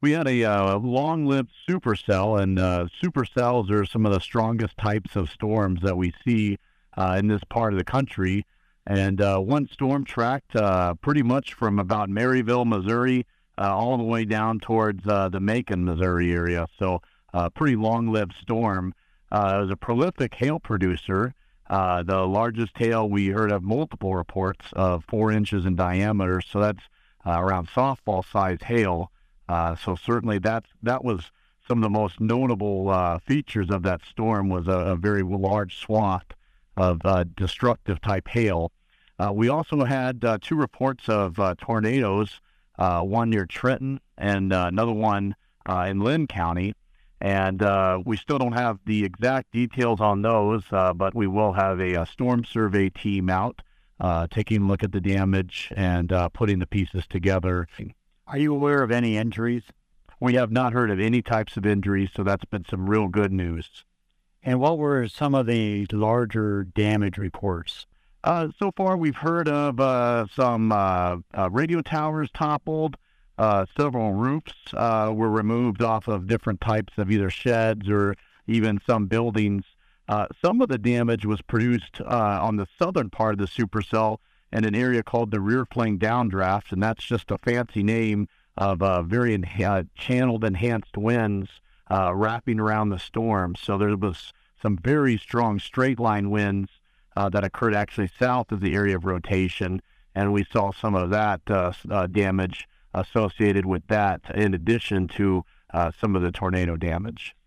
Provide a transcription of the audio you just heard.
We had a long-lived supercell, and supercells are some of the strongest types of storms that we see in this part of the country. And one storm tracked pretty much from about Maryville, Missouri, all the way down towards the Macon, Missouri area. So, pretty long-lived storm. It was a prolific hail producer. The largest hail we heard of multiple reports of 4 inches in diameter. So that's around softball-sized hail. So certainly that was some of the most notable features of that storm was a very large swath of destructive type hail. We also had two reports of tornadoes, one near Trenton and another one in Lynn County. And we still don't have the exact details on those, but we will have a storm survey team out taking a look at the damage and putting the pieces together. Are you aware of any injuries? We have not heard of any types of injuries, so that's been some real good news. And what were some of the larger damage reports? So far, we've heard of some radio towers toppled, several roofs were removed off of different types of either sheds or even some buildings. Some of the damage was produced on the southern part of the supercell in an area called the rear plain downdraft, and that's just a fancy name of very channeled enhanced winds wrapping around the storm. So there was some very strong straight line winds that occurred actually south of the area of rotation, and we saw some of that damage associated with that in addition to some of the tornado damage.